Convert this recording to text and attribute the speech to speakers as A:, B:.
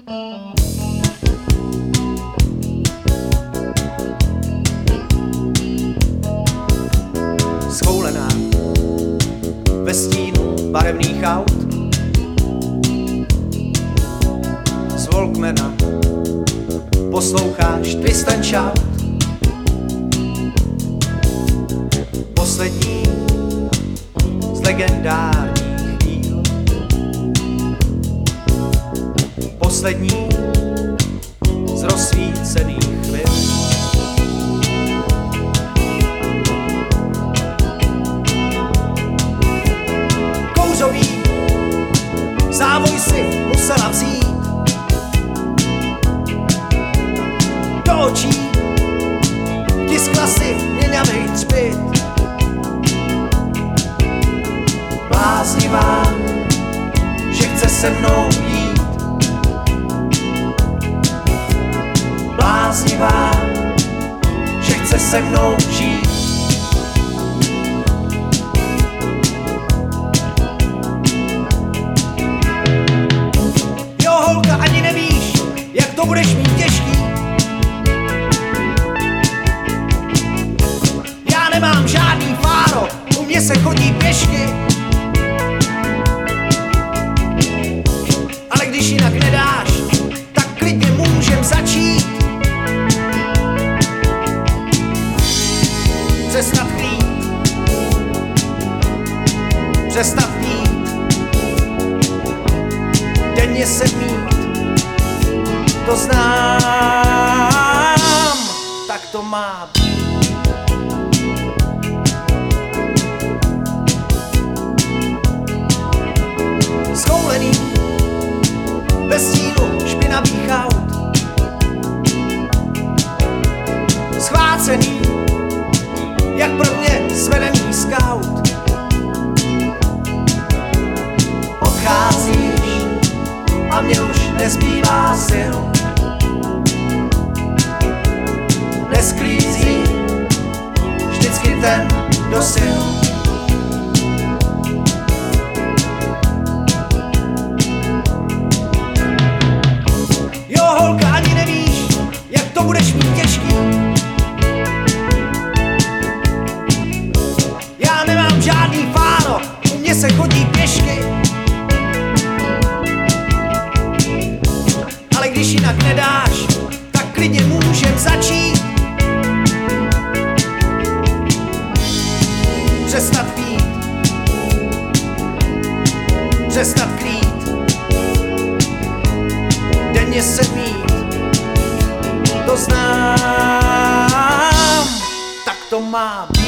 A: Schoulená ve stínu barevných aut, z Walkmana posloucháš Twist and Shout. Poslední z legendárních chvíl, poslední z rozsvícených chvil. Kouřový závoj si musela vzít do očí, tiskla si měňavej třpyt. Bláznivá, že chce se mnou jít. Bláznivá, že chce se mnou žít. Jo, holka, ani nevíš, jak to budeš mít těžký. Já nemám žádný fáro, u mě se chodí pěšky. Ale když jinak nedáš, tak klidně můžem začít. Přestat chrít, přestat mít, denně se mít, to znám, tak to má být. Schoulený ve stínu špinavých aut, schvácený jak pro mě svedený scout. Odcházíš a mě už nezbývá sil. Nesklízí vždycky ten, kdo sil. Jo, holka, ani nevíš, jak to budeš mít těžký. Já nemám žádný fáro, u mě se chodí pěšky. Ale když jinak nedáš, tak klidně můžem začít. Přestat pít, přestat krýt, denně se mít, to znám, tak to mám.